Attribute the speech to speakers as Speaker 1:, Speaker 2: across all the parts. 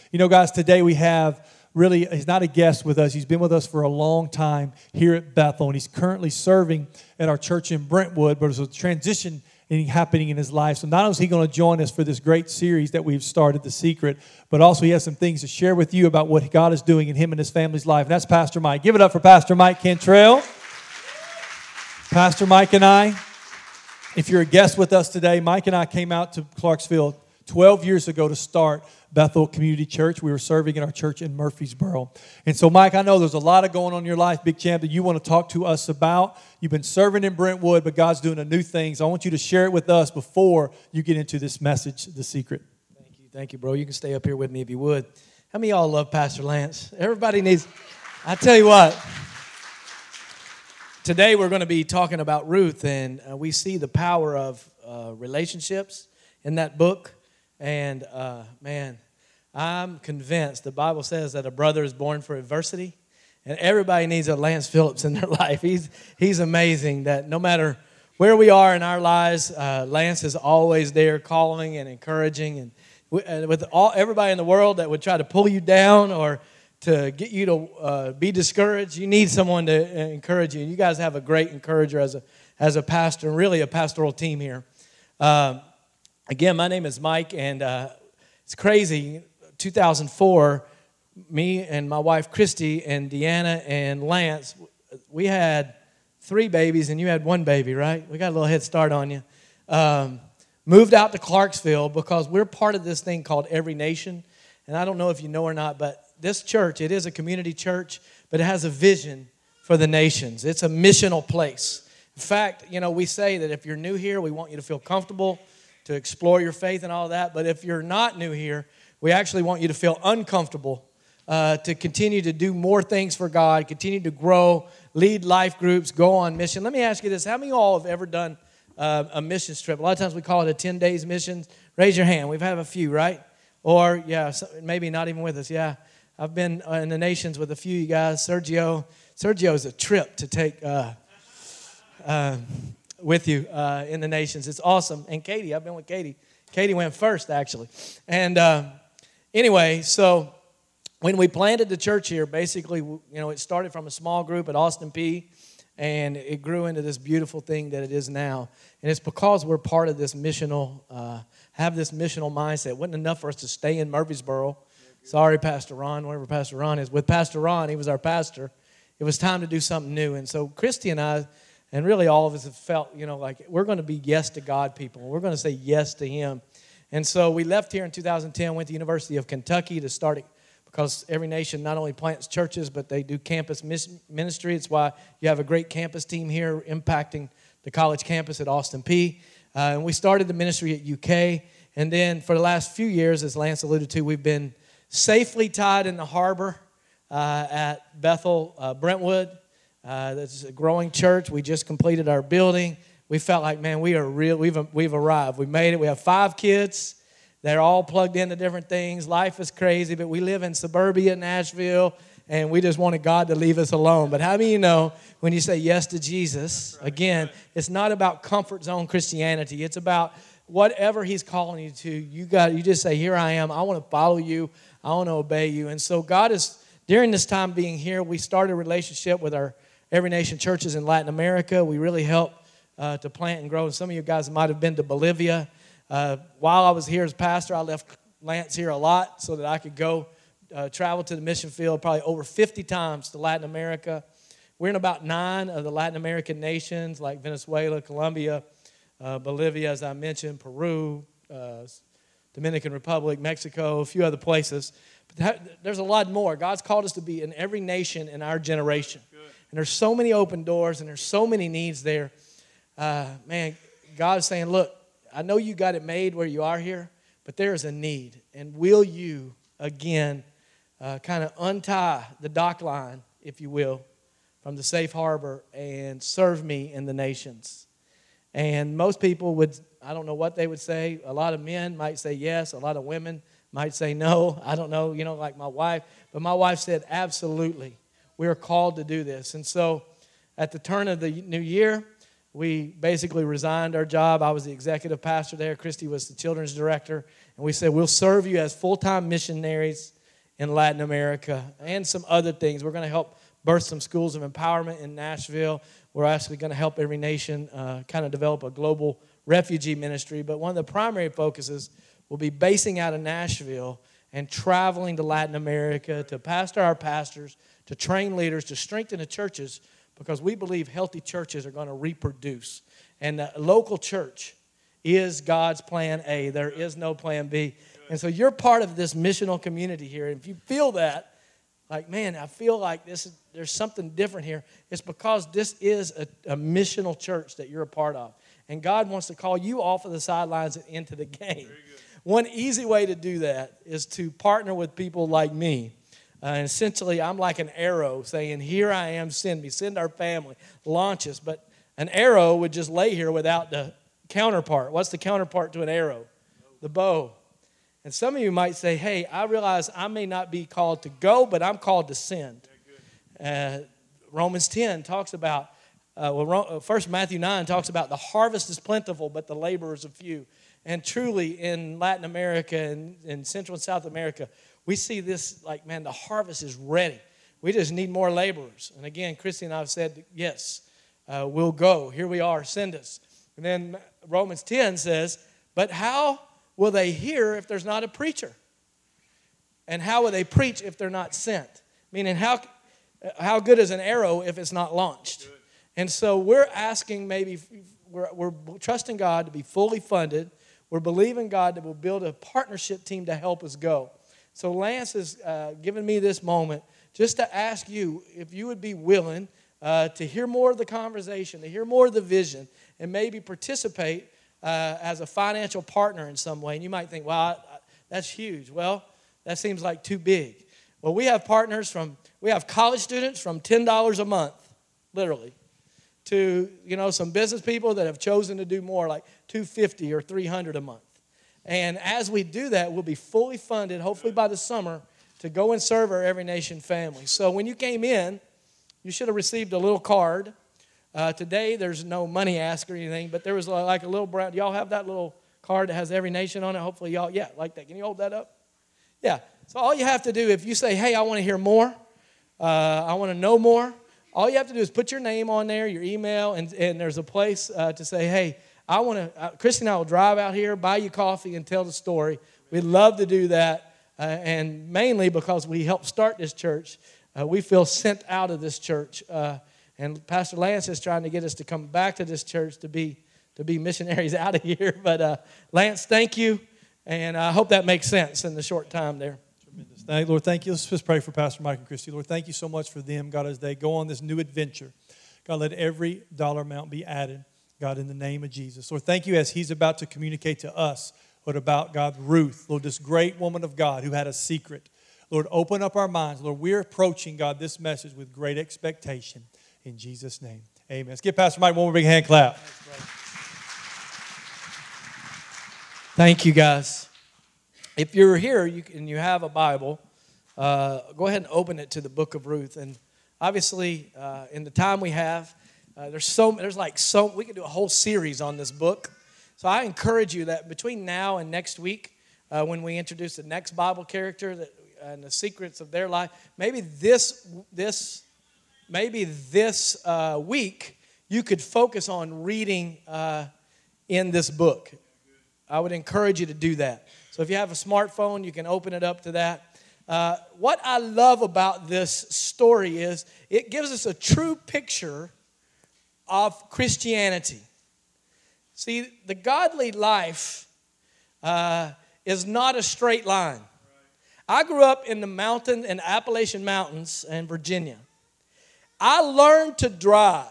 Speaker 1: You know, guys, today we have really, he's not a guest with us. He's been with us for a long time here at Bethel, and he's currently serving at our church in Brentwood, but there's a transition happening in his life. So not only is he going to join us for this great series that we've started, The Secret, but also he has some things to share with you about what God is doing in him and his family's life. And that's Pastor Mike. Give it up for Pastor Mike Cantrell. Pastor Mike and I, if you're a guest with us today, Mike and I came out to Clarksville 12 years ago to start Bethel Community Church. We were serving in our church in Murfreesboro. And so, Mike, I know there's a lot of going on in your life, Big Champ, that you want to talk to us about. You've been serving in Brentwood, but God's doing a new thing. So I want you to share it with us before you get into this message, The Secret.
Speaker 2: Thank you, bro. You can stay up here with me if you would. How many of y'all love Pastor Lance? Everybody needs, I tell you what, today we're going to be talking about Ruth, and we see the power of relationships in that book. And, man, I'm convinced the Bible says that a brother is born for adversity, and everybody needs a Lance Phillips in their life. He's amazing that no matter where we are in our lives, Lance is always there calling and encouraging. And with everybody in the world that would try to pull you down or to get you to be discouraged, you need someone to encourage you. And you guys have a great encourager as a pastor, and really a pastoral team here. Again, my name is Mike, and it's crazy. 2004, me and my wife Christy and Deanna and Lance, we had 3 babies, and you had 1 baby, right? We got a little head start on you. Moved out to Clarksville because we're part of this thing called Every Nation. And I don't know if you know or not, but this church, it is a community church, but it has a vision for the nations. It's a missional place. In fact, you know, we say that if you're new here, we want you to feel comfortable to explore your faith and all that. But if you're not new here, we actually want you to feel uncomfortable, to continue to do more things for God, continue to grow, lead life groups, go on mission. Let me ask you this. How many of y'all have ever done a mission trip? A lot of times we call it a 10 days mission. Raise your hand. We've had a few, right? Or, yeah, maybe not even with us. Yeah, I've been in the nations with a few of you guys. Sergio is a trip to take with you in the nations. It's awesome. And Katie, I've been with Katie. Katie went first, actually. And anyway, so when we planted the church here, basically, you know, it started from a small group at Austin Peay, and it grew into this beautiful thing that it is now. And it's because we're part of this missional, have this missional mindset. It wasn't enough for us to stay in Murfreesboro. Sorry, Pastor Ron, wherever Pastor Ron is. With Pastor Ron, he was our pastor. It was time to do something new. And so Christy and I, and really all of us have felt, you know, like we're going to be yes to God people. We're going to say yes to Him. And so we left here in 2010, went to the University of Kentucky to start it, because Every Nation not only plants churches, but they do campus ministry. It's why you have a great campus team here impacting the college campus at Austin Peay. And we started the ministry at UK. And then for the last few years, as Lance alluded to, we've been safely tied in the harbor at Bethel, Brentwood. That's a growing church. We just completed our building. We felt like, man, we are real. We've arrived. We made it. We have 5 kids. They're all plugged into different things. Life is crazy, but we live in suburbia Nashville, and we just wanted God to leave us alone. But how many of you know when you say yes to Jesus, again, it's not about comfort zone Christianity. It's about whatever He's calling you to. You just say, here I am. I want to follow you. I want to obey you. And so God is, during this time being here, we started a relationship with our Every Nation churches in Latin America. We really helped to plant and grow. And some of you guys might have been to Bolivia. While I was here as pastor, I left Lance here a lot so that I could go travel to the mission field probably over 50 times to Latin America. We're in about 9 of the Latin American nations like Venezuela, Colombia, Bolivia, as I mentioned, Peru, Dominican Republic, Mexico, a few other places. But there's a lot more. God's called us to be in every nation in our generation. Good. And there's so many open doors and there's so many needs there. Man, God's saying, look, I know you got it made where you are here, but there is a need. And will you, again, kind of untie the dock line, if you will, from the safe harbor and serve me in the nations? And most people would, I don't know what they would say. A lot of men might say yes. A lot of women might say no. I don't know, you know, like my wife. But my wife said, absolutely, we are called to do this. And so at the turn of the new year, we basically resigned our job. I was the executive pastor there. Christy was the children's director. And we said, we'll serve you as full-time missionaries in Latin America and some other things. We're going to help birth some schools of empowerment in Nashville. We're actually going to help Every Nation kind of develop a global refugee ministry. But one of the primary focuses will be basing out of Nashville and traveling to Latin America to pastor our pastors, to train leaders, to strengthen the churches, because we believe healthy churches are going to reproduce. And the local church is God's plan A. There is no plan B. And so you're part of this missional community here. And if you feel that, like, man, I feel like there's something different here, it's because this is a missional church that you're a part of. And God wants to call you off of the sidelines and into the game. One easy way to do that is to partner with people like me. And essentially, I'm like an arrow saying, here I am, send me. Send our family. Launch us. But an arrow would just lay here without the counterpart. What's the counterpart to an arrow? The bow. And some of you might say, hey, I realize I may not be called to go, but I'm called to send. Romans 10 talks about, first Matthew 9 talks about the harvest is plentiful, but the laborers are few. And truly in Latin America and in Central and South America, we see this like, man, the harvest is ready. We just need more laborers. And again, Christy and I have said, yes, we'll go. Here we are, send us. And then Romans 10 says, but how will they hear if there's not a preacher? And how will they preach if they're not sent? Meaning, how good is an arrow if it's not launched? And so we're asking we're trusting God to be fully funded. We're believing God that we'll build a partnership team to help us go. So Lance has given me this moment just to ask you if you would be willing to hear more of the conversation, to hear more of the vision, and maybe participate as a financial partner in some way. And you might think, wow, that's huge. Well, that seems like too big. Well, we have partners we have college students from $10 a month, literally, to, some business people that have chosen to do more, like $250 or $300 a month. And as we do that, we'll be fully funded, hopefully by the summer, to go and serve our Every Nation family. So when you came in, you should have received a little card. Today, there's no money ask or anything, but there was like a little brown. Do y'all have that little card that has Every Nation on it? Hopefully y'all, yeah, like that. Can you hold that up? Yeah. So all you have to do, if you say, hey, I want to hear more, I want to know more, all you have to do is put your name on there, your email, and there's a place to say, hey, I want to, Christy and I will drive out here, buy you coffee, and tell the story. We'd love to do that, and mainly because we helped start this church. We feel sent out of this church. And Pastor Lance is trying to get us to come back to this church to be missionaries out of here. But Lance, thank you, and I hope that makes sense in the short time there.
Speaker 1: Tremendous. Lord, thank you. Let's just pray for Pastor Mike and Christy. Lord, thank you so much for them, God, as they go on this new adventure. God, let every dollar amount be added, God, in the name of Jesus. Lord, thank you as he's about to communicate to us, Lord, about, God, Ruth, Lord, this great woman of God who had a secret. Lord, open up our minds. Lord, we're approaching, God, this message with great expectation. In Jesus' name, amen. Let's give Pastor Mike one more big hand clap.
Speaker 2: Thank you, guys. If you're here and you have a Bible, go ahead and open it to the book of Ruth. And obviously, in the time we have, we could do a whole series on this book. So I encourage you that between now and next week, when we introduce the next Bible character and the secrets of their life, maybe this week you could focus on reading in this book. I would encourage you to do that. So if you have a smartphone, you can open it up to that. What I love about this story is it gives us a true picture of Christianity. See, the godly life is not a straight line. I grew up in the Appalachian Mountains in Virginia. I learned to drive.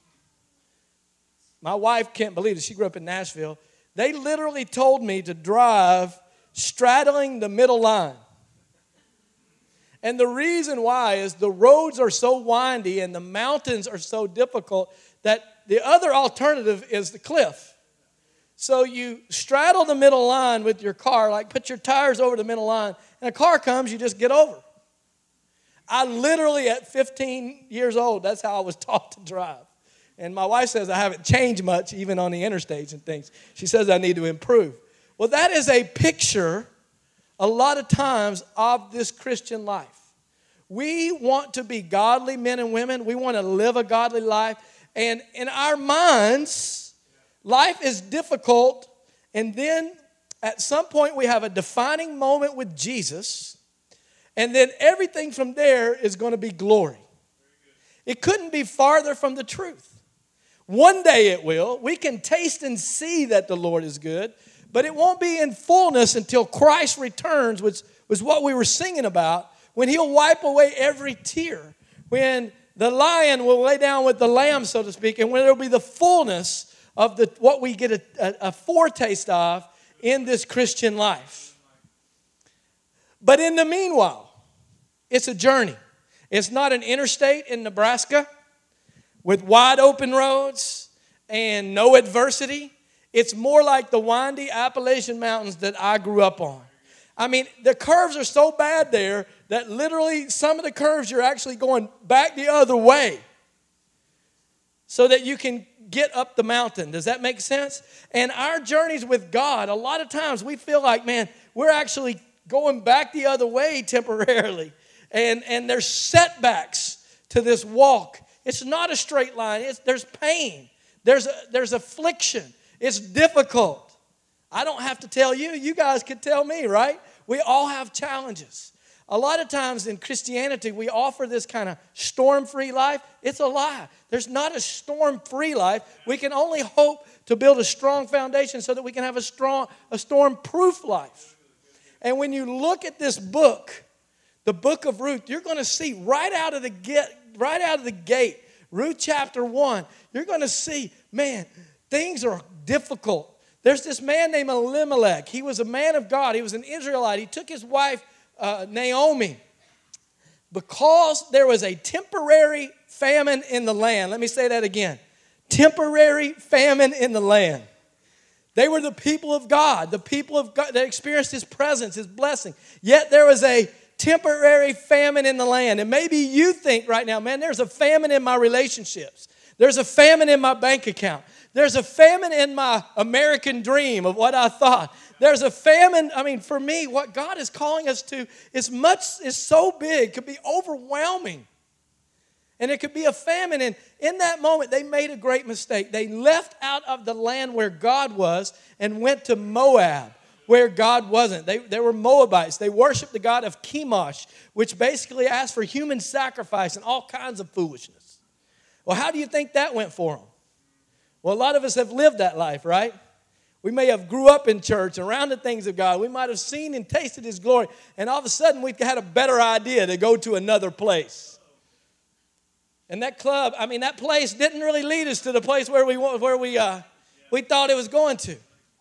Speaker 2: My wife can't believe it. She grew up in Nashville. They literally told me to drive straddling the middle line. And the reason why is the roads are so windy and the mountains are so difficult that the other alternative is the cliff. So you straddle the middle line with your car, like put your tires over the middle line, and a car comes, you just get over. I literally, at 15 years old, that's how I was taught to drive. And my wife says I haven't changed much, even on the interstates and things. She says I need to improve. Well, that is a picture a lot of times of this Christian life. We want to be godly men and women. We want to live a godly life. And in our minds, life is difficult. And then at some point we have a defining moment with Jesus. And then everything from there is going to be glory. It couldn't be farther from the truth. One day it will. We can taste and see that the Lord is good. But it won't be in fullness until Christ returns, which was what we were singing about, when He'll wipe away every tear, when the lion will lay down with the lamb, so to speak, and when there will be the fullness of what we get a foretaste of in this Christian life. But in the meanwhile, it's a journey. It's not an interstate in Nebraska with wide open roads and no adversity. It's more like the windy Appalachian Mountains that I grew up on. I mean, the curves are so bad there that literally some of the curves you're actually going back the other way so that you can get up the mountain. Does that make sense? And our journeys with God, a lot of times we feel like, man, we're actually going back the other way temporarily. And there's setbacks to this walk. It's not a straight line. There's pain. There's affliction. It's difficult. I don't have to tell you. You guys could tell me, right? We all have challenges. A lot of times in Christianity, we offer this kind of storm-free life. It's a lie. There's not a storm-free life. We can only hope to build a strong foundation so that we can have a storm-proof life. And when you look at this book, the book of Ruth, you're going to see right out of the gate, Ruth chapter 1, you're going to see, man, things are difficult. There's this man named Elimelech. He was a man of God. He was an Israelite. He took his wife, Naomi, because there was a temporary famine in the land. Let me say that again. Temporary famine in the land. They were the people of God, the people of God that experienced His presence, His blessing. Yet there was a temporary famine in the land. And maybe you think right now, man, there's a famine in my relationships. There's a famine in my bank account. There's a famine in my American dream of what I thought. There's a famine. I mean, for me, what God is calling us to is so big, could be overwhelming. And it could be a famine. And in that moment, they made a great mistake. They left out of the land where God was and went to Moab, where God wasn't. They were Moabites. They worshiped the god of Chemosh, which basically asked for human sacrifice and all kinds of foolishness. Well, how do you think that went for them? Well, a lot of us have lived that life, right? We may have grew up in church around the things of God. We might have seen and tasted His glory, and all of a sudden we had a better idea to go to another place. And that place didn't really lead us to the place where we thought it was going to.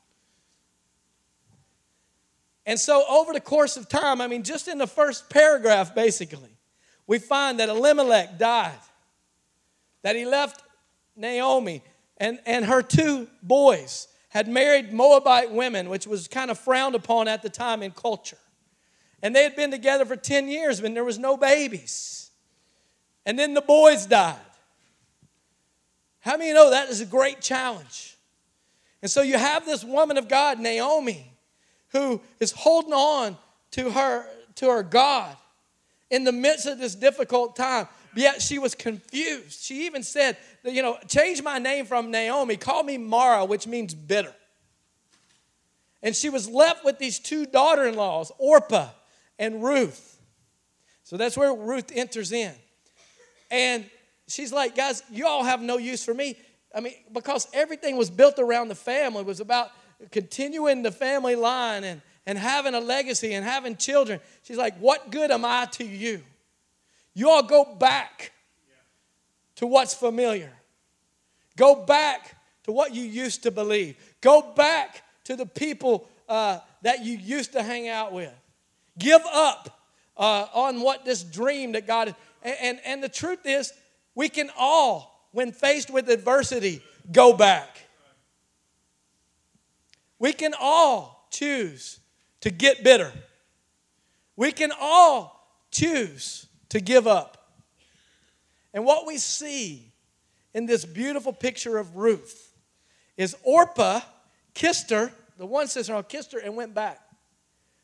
Speaker 2: And so over the course of time, just in the first paragraph, basically, we find that Elimelech died, that he left Naomi, and her two boys had married Moabite women, which was kind of frowned upon at the time in culture. And they had been together for 10 years when there was no babies. And then the boys died. How many of you know that is a great challenge? And so you have this woman of God, Naomi, who is holding on to her God in the midst of this difficult time. Yet she was confused. She even said, change my name from Naomi. Call me Mara, which means bitter. And she was left with these two daughter-in-laws, Orpah and Ruth. So that's where Ruth enters in. And she's like, guys, you all have no use for me. Because everything was built around the family. It was about continuing the family line and having a legacy and having children. She's like, what good am I to you? You all go back to what's familiar. Go back to what you used to believe. Go back to the people that you used to hang out with. Give up on what this dream that God is. And the truth is, we can all, when faced with adversity, go back. We can all choose to get bitter. We can all choose to give up. And what we see in this beautiful picture of Ruth is Orpah kissed her, the one sister-in-law kissed her and went back.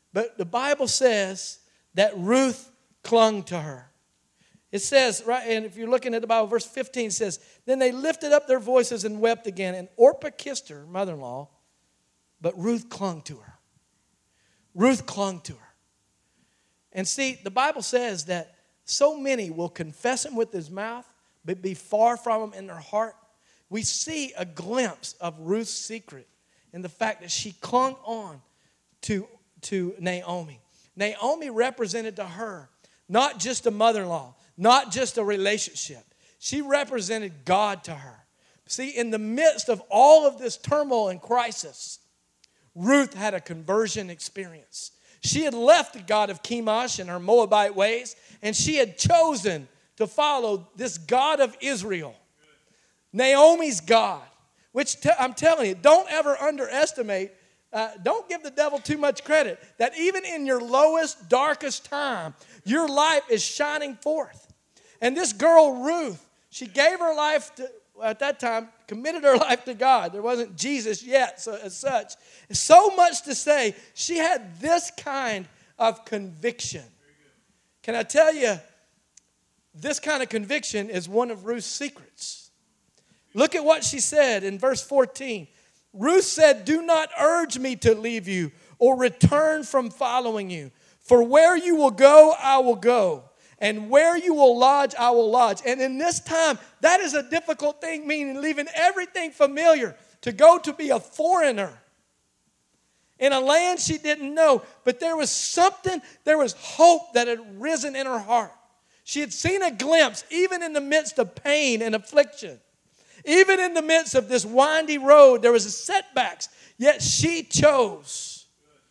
Speaker 2: But the Bible says that Ruth clung to her. It says, right, and if you're looking at the Bible, verse 15 says, then they lifted up their voices and wept again. And Orpah kissed her mother-in-law, but Ruth clung to her. Ruth clung to her. And see, the Bible says that so many will confess him with his mouth, but be far from him in their heart. We see a glimpse of Ruth's secret in the fact that she clung on to Naomi. Naomi represented to her not just a mother-in-law, not just a relationship. She represented God to her. See, in the midst of all of this turmoil and crisis, Ruth had a conversion experience. She had left the God of Chemosh and her Moabite ways, and she had chosen to follow this God of Israel, Naomi's God, which I'm telling you, don't ever underestimate, don't give the devil too much credit, that even in your lowest, darkest time, your life is shining forth. And this girl, Ruth, she gave her life to, at that time, committed her life to God. There wasn't Jesus yet, so as such. So much to say, she had this kind of conviction. Can I tell you, this kind of conviction is one of Ruth's secrets. Look at what she said in verse 14. Ruth said, do not urge me to leave you or return from following you. For where you will go, I will go. And where you will lodge, I will lodge. And in this time, that is a difficult thing, meaning leaving everything familiar to go to be a foreigner in a land she didn't know. But there was something, there was hope that had risen in her heart. She had seen a glimpse, even in the midst of pain and affliction. Even in the midst of this windy road, there was setbacks. Yet she chose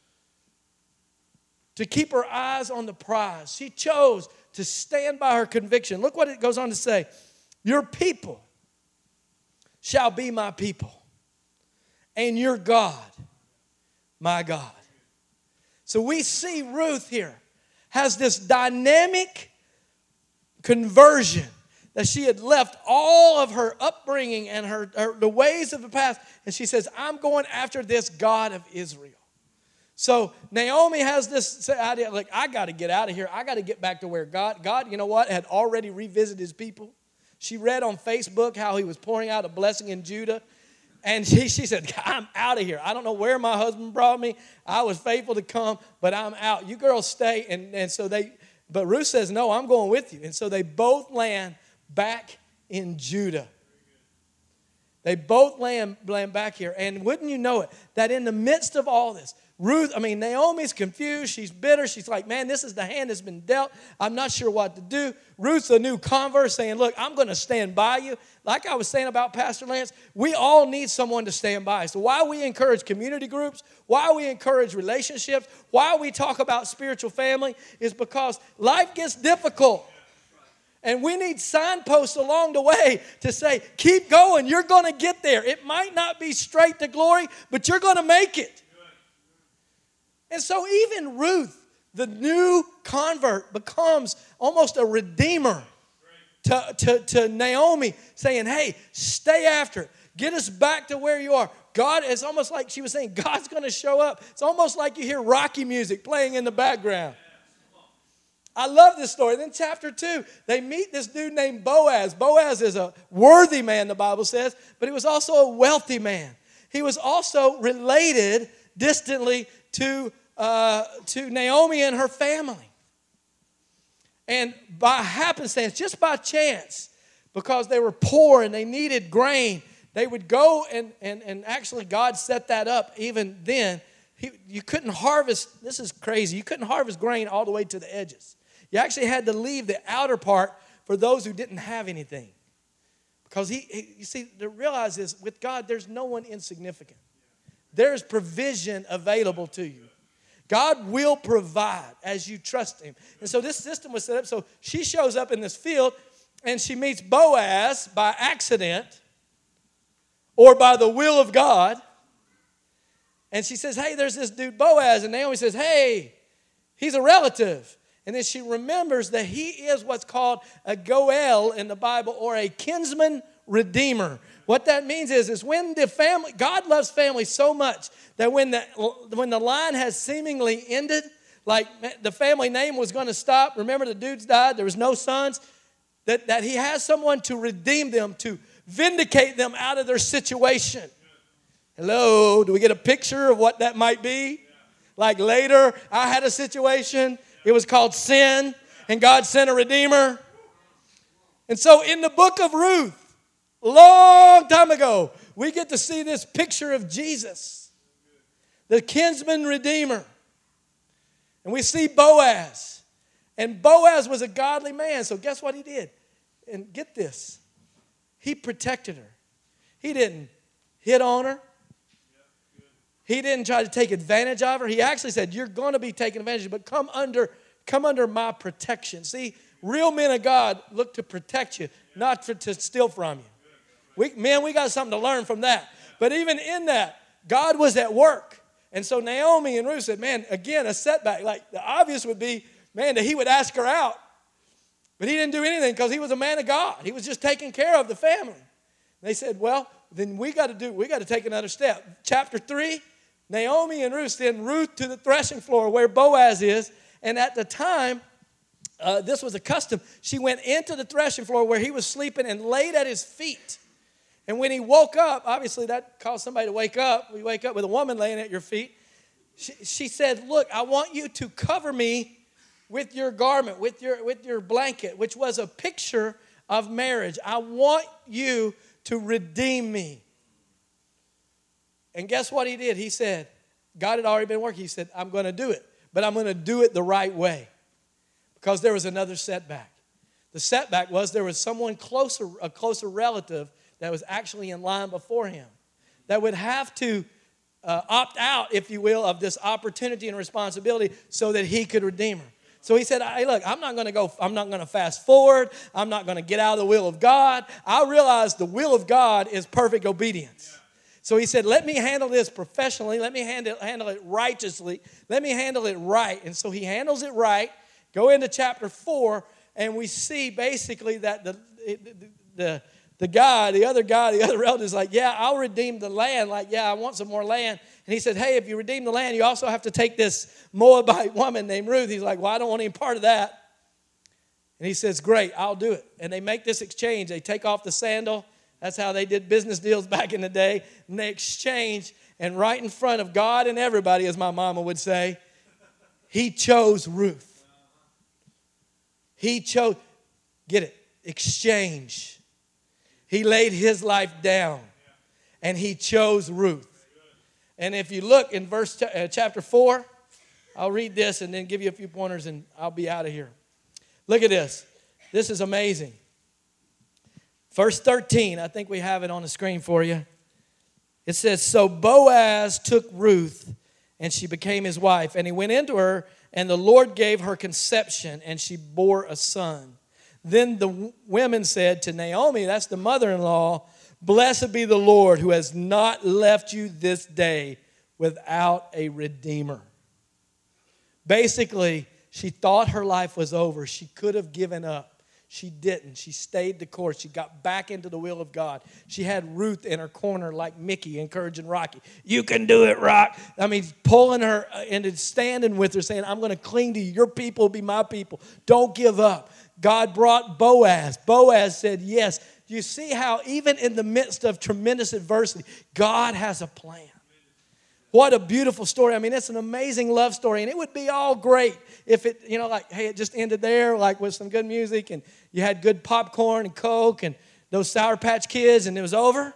Speaker 2: to keep her eyes on the prize. She chose to stand by her conviction. Look what it goes on to say. Your people shall be my people, and your God, my God. So we see Ruth here has this dynamic conversion that she had left all of her upbringing and the ways of the past, and she says, I'm going after this God of Israel. So Naomi has this idea, like, I got to get out of here. I got to get back to where God, you know what, had already revisited his people. She read on Facebook how he was pouring out a blessing in Judah. And she said, I'm out of here. I don't know where my husband brought me. I was faithful to come, but I'm out. You girls stay. And so but Ruth says, no, I'm going with you. And so they both land back in Judah. They both land back here. And wouldn't you know it, that in the midst of all this, Naomi's confused. She's bitter. She's like, man, this is the hand that's been dealt. I'm not sure what to do. Ruth's a new convert saying, look, I'm going to stand by you. Like I was saying about Pastor Lance, we all need someone to stand by. So why we encourage community groups, why we encourage relationships, why we talk about spiritual family is because life gets difficult. And we need signposts along the way to say, keep going. You're going to get there. It might not be straight to glory, but you're going to make it. And so even Ruth, the new convert, becomes almost a redeemer to Naomi, saying, hey, stay after it. Get us back to where you are. God, it's almost like she was saying, God's going to show up. It's almost like you hear Rocky music playing in the background. I love this story. Then chapter 2, they meet this dude named Boaz. Boaz is a worthy man, the Bible says, but he was also a wealthy man. He was also related distantly to Naomi and her family. And by happenstance, just by chance, because they were poor and they needed grain, they would go and actually God set that up even then. You couldn't harvest, this is crazy, you couldn't harvest grain all the way to the edges. You actually had to leave the outer part for those who didn't have anything. Because you see, to realize is with God, there's no one insignificant. There's provision available to you. God will provide as you trust him. And so this system was set up. So she shows up in this field and she meets Boaz by accident or by the will of God. And she says, hey, there's this dude Boaz. And Naomi says, hey, he's a relative. And then she remembers that he is what's called a goel in the Bible, or a kinsman redeemer, What that means is when the family, God loves family so much that when the line has seemingly ended, like the family name was going to stop. Remember, the dudes died. There was no sons. That he has someone to redeem them, to vindicate them out of their situation. Hello, do we get a picture of what that might be? Like later, I had a situation. It was called sin, and God sent a redeemer. And so in the book of Ruth, a long time ago, we get to see this picture of Jesus, the kinsman redeemer. And we see Boaz. And Boaz was a godly man, so guess what he did? And get this, he protected her. He didn't hit on her. He didn't try to take advantage of her. He actually said, you're going to be taken advantage of, but come under my protection. See, real men of God look to protect you, not to steal from you. We got something to learn from that. But even in that, God was at work. And so Naomi and Ruth said, man, again, a setback. Like the obvious would be, man, that he would ask her out. But he didn't do anything because he was a man of God. He was just taking care of the family. They said, well, then we got to take another step. Chapter 3, Naomi and Ruth send Ruth to the threshing floor where Boaz is. And at the time, this was a custom. She went into the threshing floor where he was sleeping and laid at his feet. And when he woke up, obviously that caused somebody to wake up. We wake up with a woman laying at your feet. She said, look, I want you to cover me with your garment, with your blanket, which was a picture of marriage. I want you to redeem me. And guess what he did? He said, God had already been working. He said, I'm going to do it, but I'm going to do it the right way because there was another setback. The setback was there was someone closer, a closer relative that was actually in line before him that would have to opt out, if you will, of this opportunity and responsibility so that he could redeem her. So he said, hey, look, I'm not going to fast forward. I'm not going to get out of the will of God. I realize the will of God is perfect obedience. So he said, let me handle this professionally. Let me handle it righteously. Let me handle it right. And so he handles it right. Go into chapter 4, and we see basically that the other relative is like, yeah, I'll redeem the land. Like, yeah, I want some more land. And he said, hey, if you redeem the land, you also have to take this Moabite woman named Ruth. He's like, well, I don't want any part of that. And he says, great, I'll do it. And they make this exchange. They take off the sandal. That's how they did business deals back in the day. And they exchange. And right in front of God and everybody, as my mama would say, he chose Ruth. He chose, get it, exchange. He laid his life down, and he chose Ruth. And if you look in chapter 4, I'll read this and then give you a few pointers, and I'll be out of here. Look at this. This is amazing. Verse 13, I think we have it on the screen for you. It says, so Boaz took Ruth, and she became his wife. And he went into her, and the Lord gave her conception, and she bore a son. Then the women said to Naomi, that's the mother-in-law, blessed be the Lord who has not left you this day without a redeemer. Basically, she thought her life was over. She could have given up. She didn't. She stayed the course. She got back into the will of God. She had Ruth in her corner like Mickey encouraging Rocky. You can do it, Rock. I mean, pulling her and standing with her saying, I'm going to cling to you. Your people will be my people. Don't give up. God brought Boaz. Boaz said yes. You see how even in the midst of tremendous adversity, God has a plan. What a beautiful story. I mean, it's an amazing love story. And it would be all great if it, like, hey, it just ended there, like with some good music and you had good popcorn and Coke and those Sour Patch Kids and it was over.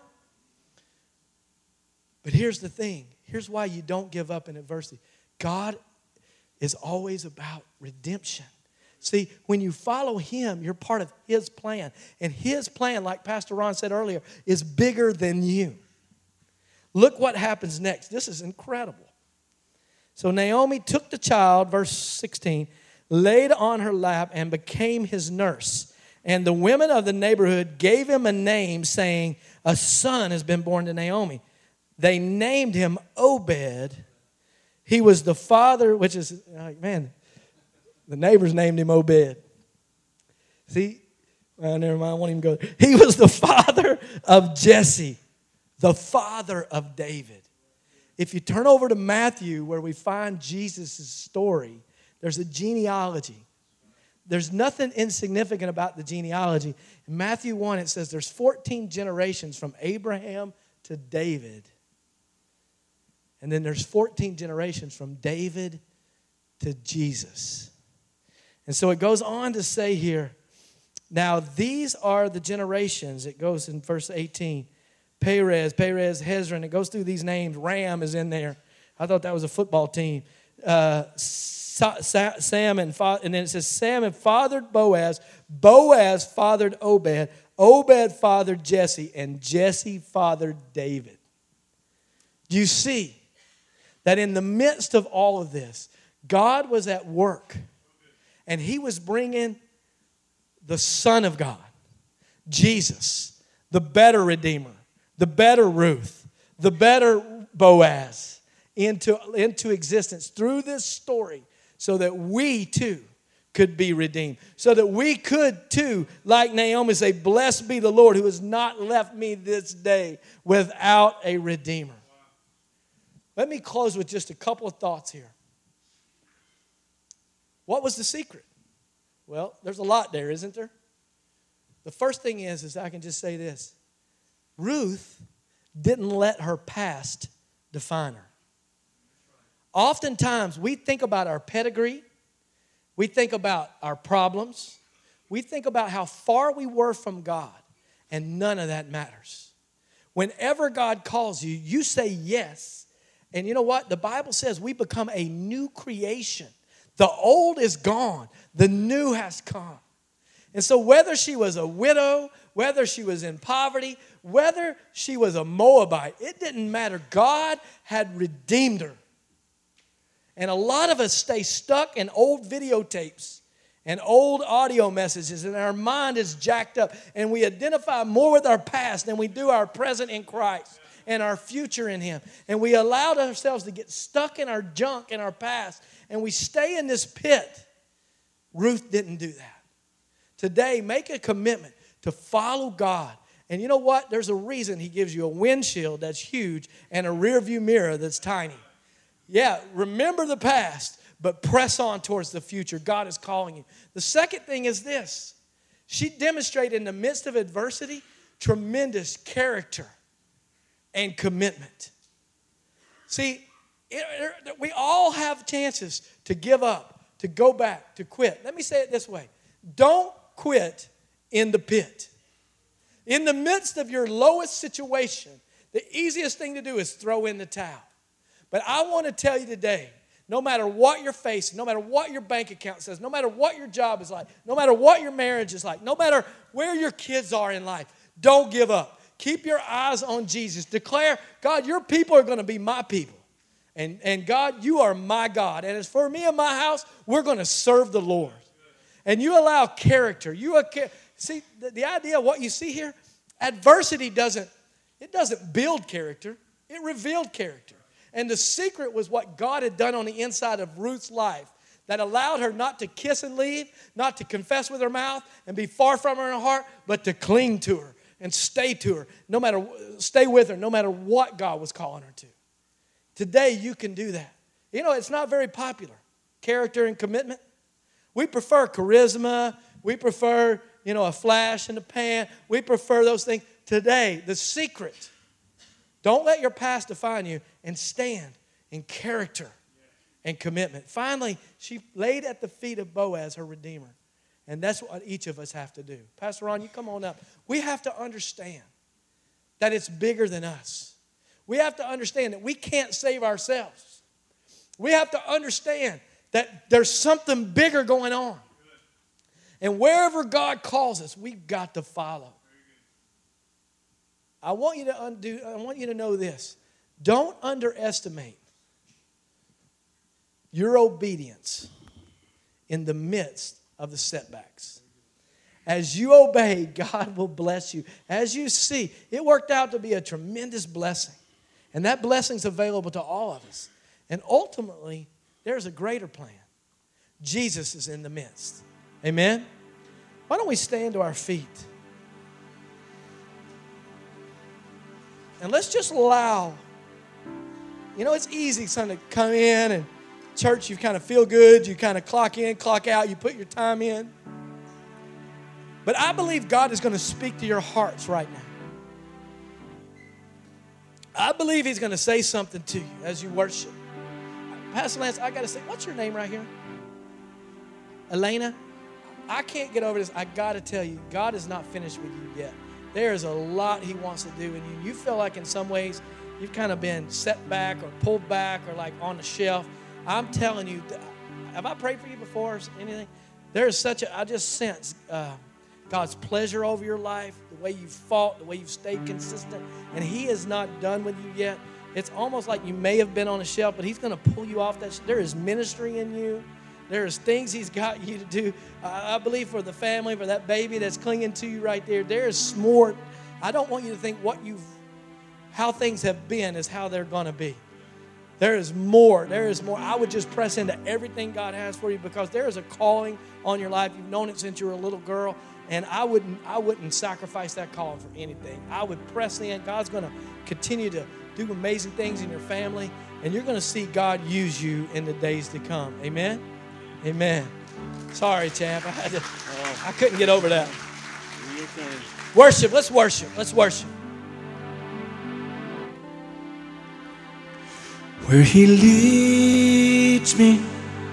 Speaker 2: But here's the thing. Here's why you don't give up in adversity. God is always about redemption. See, when you follow him, you're part of his plan. And his plan, like Pastor Ron said earlier, is bigger than you. Look what happens next. This is incredible. So Naomi took the child, verse 16, laid on her lap and became his nurse. And the women of the neighborhood gave him a name, saying, a son has been born to Naomi. They named him Obed. He was the father, which is, man, the neighbors named him Obed. See, Never mind, I won't even go there. He was the father of Jesse, the father of David. If you turn over to Matthew, where we find Jesus' story, there's a genealogy. There's nothing insignificant about the genealogy. In Matthew 1, it says there's 14 generations from Abraham to David. And then there's 14 generations from David to Jesus. And so it goes on to say here, now these are the generations. It goes in verse 18. Perez, Hezron. It goes through these names. Ram is in there. I thought that was a football team. Sam and then it says Sam and fathered Boaz. Boaz fathered Obed. Obed fathered Jesse. And Jesse fathered David. You see that in the midst of all of this, God was at work. And he was bringing the Son of God, Jesus, the better Redeemer, the better Ruth, the better Boaz into existence through this story so that we too could be redeemed. So that we could too, like Naomi, say, blessed be the Lord who has not left me this day without a Redeemer. Let me close with just a couple of thoughts here. What was the secret? Well, there's a lot there, isn't there? The first thing is I can just say this. Ruth didn't let her past define her. Oftentimes, we think about our pedigree. We think about our problems. We think about how far we were from God, and none of that matters. Whenever God calls you, you say yes. And you know what? The Bible says we become a new creation. The old is gone. The new has come. And so whether she was a widow, whether she was in poverty, whether she was a Moabite, it didn't matter. God had redeemed her. And a lot of us stay stuck in old videotapes and old audio messages, and our mind is jacked up, and we identify more with our past than we do our present in Christ and our future in Him. And we allowed ourselves to get stuck in our junk in our past, and we stay in this pit. Ruth didn't do that. Today, make a commitment to follow God. And you know what? There's a reason He gives you a windshield that's huge and a rear view mirror that's tiny. Yeah, remember the past, but press on towards the future. God is calling you. The second thing is this. She demonstrated in the midst of adversity tremendous character and commitment. See, we all have chances to give up, to go back, to quit. Let me say it this way. Don't quit in the pit. In the midst of your lowest situation, the easiest thing to do is throw in the towel. But I want to tell you today, no matter what you're facing, no matter what your bank account says, no matter what your job is like, no matter what your marriage is like, no matter where your kids are in life, don't give up. Keep your eyes on Jesus. Declare, God, your people are going to be my people. And God, you are my God. And as for me and my house, we're going to serve the Lord. And you allow character. See, the idea of what you see here, adversity doesn't build character. It revealed character. And the secret was what God had done on the inside of Ruth's life that allowed her not to kiss and leave, not to confess with her mouth and be far from her in her heart, but to cling to her and stay to her, stay with her, no matter what God was calling her to. Today, you can do that. You know, it's not very popular, character and commitment. We prefer charisma. We prefer, a flash in the pan. We prefer those things. Today, the secret, don't let your past define you, and stand in character and commitment. Finally, she laid at the feet of Boaz, her Redeemer. And that's what each of us have to do. Pastor Ron, you come on up. We have to understand that it's bigger than us. We have to understand that we can't save ourselves. We have to understand that there's something bigger going on. And wherever God calls us, we've got to follow. I want you to know this. Don't underestimate your obedience in the midst of the setbacks. As you obey, God will bless you. As you see, it worked out to be a tremendous blessing. And that blessing's available to all of us. And ultimately, there's a greater plan. Jesus is in the midst. Amen? Why don't we stand to our feet? And let's just allow, you know, it's easy Sunday to come in and church, you kind of feel good, you kind of clock in, clock out, you put your time in. But I believe God is going to speak to your hearts right now. I believe He's going to say something to you as you worship. Pastor Lance, I got to say, what's your name right here? Elena? I can't get over this. I got to tell you, God is not finished with you yet. There is a lot He wants to do in you. You feel like in some ways you've kind of been set back or pulled back or like on the shelf. I'm telling you, have I prayed for you before or anything? There is such a, I just sense God's pleasure over your life, the way you've fought, the way you've stayed consistent, and He is not done with you yet. It's almost like you may have been on a shelf, but He's going to pull you off that. There is ministry in you. There is things He's got you to do. I believe for the family, for that baby that's clinging to you right there, there is more. I don't want you to think how things have been is how they're going to be. There is more. There is more. I would just press into everything God has for you because there is a calling on your life. You've known it since you were a little girl, and I wouldn't sacrifice that calling for anything. I would press in. God's going to continue to do amazing things in your family, and you're going to see God use you in the days to come. Amen? Amen. Sorry, champ. I couldn't get over that. Worship. Let's worship. Let's worship.
Speaker 3: Where He leads me,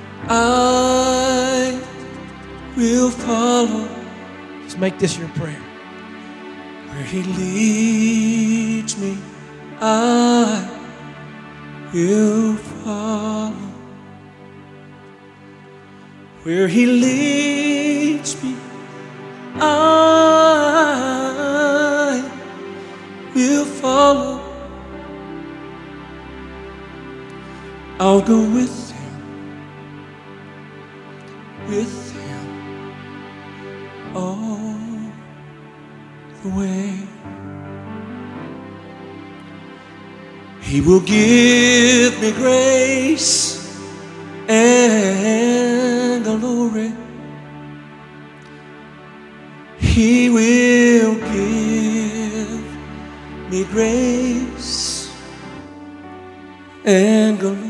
Speaker 3: I will follow.
Speaker 2: Just make this your prayer.
Speaker 3: Where He leads me, I will follow. Where He leads me, I will follow. I'll go with Him all the way. He will give me grace and glory. He will give me grace and glory.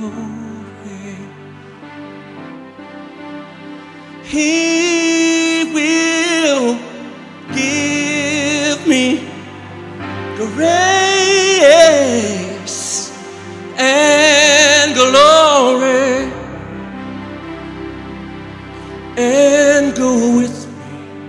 Speaker 3: He will give me grace and glory and go with me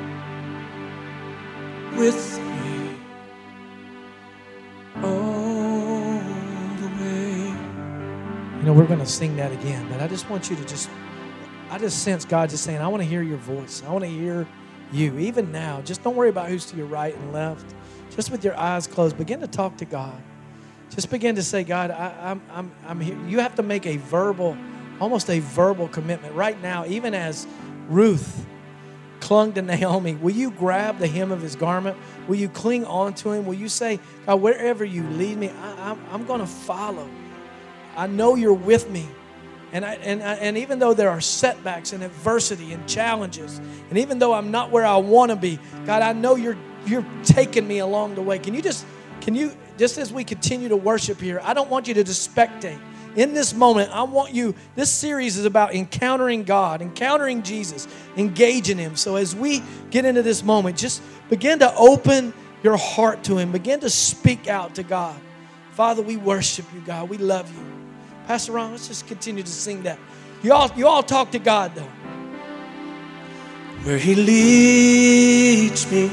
Speaker 3: all the way.
Speaker 2: You know, we're going to sing that again, but I just want you to I just sense God just saying, I want to hear your voice. I want to hear you. Even now, just don't worry about who's to your right and left. Just with your eyes closed, begin to talk to God. Just begin to say, God, I'm here. You have to make almost a verbal commitment right now, even as Ruth clung to Naomi. Will you grab the hem of his garment? Will you cling on to him? Will you say, God, wherever you lead me, I'm going to follow. I know you're with me. And even though there are setbacks and adversity and challenges, and even though I'm not where I want to be, God, I know you're taking me along the way. Can you just as we continue to worship here, I don't want you to just spectate. In this moment, I want you, this series is about encountering God, encountering Jesus, engaging Him. So as we get into this moment, just begin to open your heart to Him. Begin to speak out to God. Father, we worship you, God. We love you. Pastor Ron, let's just continue to sing that. You all talk to God, though.
Speaker 3: Where He leads me,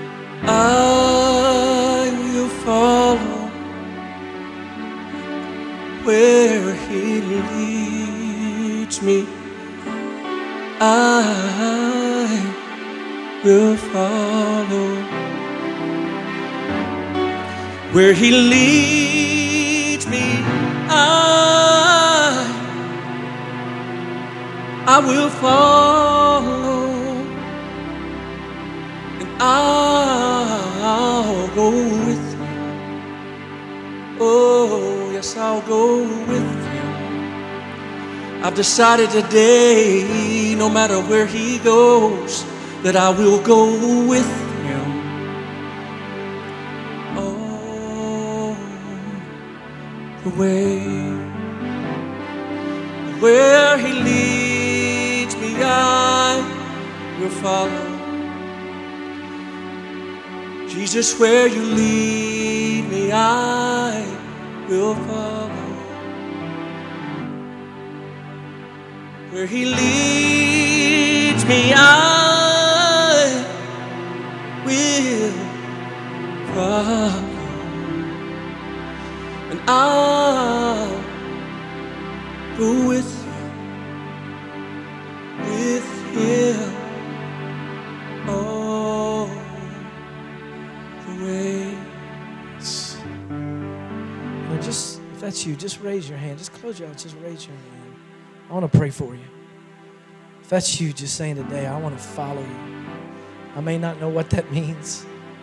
Speaker 3: I will follow. Where He leads me, I will follow. Where He leads me, I will follow, and I'll go with Him. Oh, yes, I'll go with Him. I've decided today, no matter where He goes, that I will go with him. Oh, the way where he leads me, I will follow. Jesus, where you lead me, I will follow. Where he leads me, I will follow. And I'll go with him. Oh, the way.
Speaker 2: Now just, if that's you, just raise your hand. Just close your eyes. Just raise your hand. I want to pray for you. If that's you, just saying today, I want to follow you. I may not know what that means.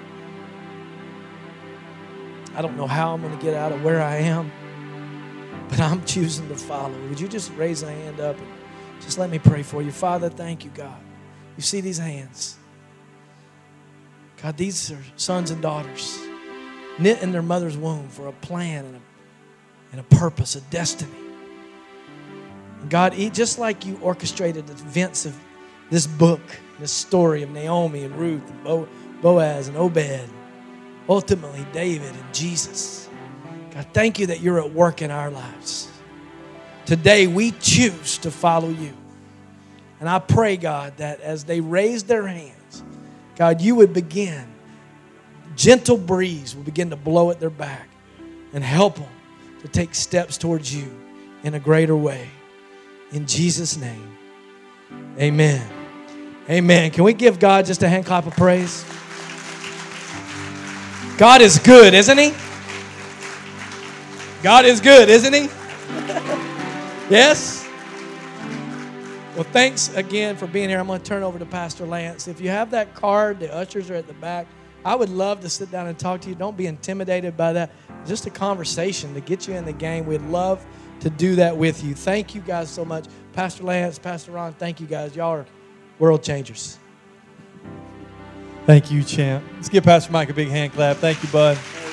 Speaker 2: I don't know how I'm going to get out of where I am, but I'm choosing to follow. Would you just raise a hand up and just let me pray for you? Father, thank you, God. You see these hands. God, these are sons and daughters knit in their mother's womb for a plan and a purpose, a destiny. And God, just like you orchestrated the events of this book, this story of Naomi and Ruth and Boaz and Obed, ultimately David and Jesus. God, thank you that you're at work in our lives. Today we choose to follow you. And I pray, God, that as they raise their hands, God, you would begin, gentle breeze will begin to blow at their back and help them to take steps towards you in a greater way. In Jesus' name, amen. Amen. Can we give God just a hand clap of praise? God is good, isn't he? God is good, isn't he? Yes? Well, thanks again for being here. I'm going to turn over to Pastor Lance. If you have that card, the ushers are at the back. I would love to sit down and talk to you. Don't be intimidated by that. Just a conversation to get you in the game. We'd love to do that with you. Thank you guys so much. Pastor Lance, Pastor Ron, thank you guys. Y'all are world changers.
Speaker 1: Thank you, champ. Let's give Pastor Mike a big hand clap. Thank you, bud.